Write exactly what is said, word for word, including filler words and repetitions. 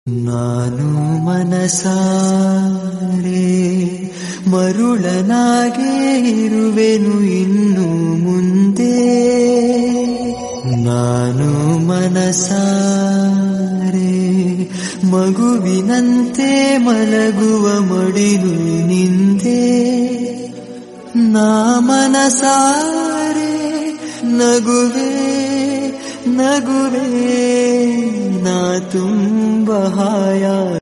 ನಾನು ಮನಸಾರೆ ಮರುಳನಾಗೇ ಇರುವೆನು ಇನ್ನು ಮುಂದೆ. ನಾನು ಮನಸಾರೆ ಮಗುವಿನಂತೆ ಮಲಗುವ ಮಡಿಲು ನಿಂದೆ. ನಾ ಮನಸಾರೆ ನಗುವೆ ನಗುವೆ ನಾ ತುಂಬ ಹಾಯ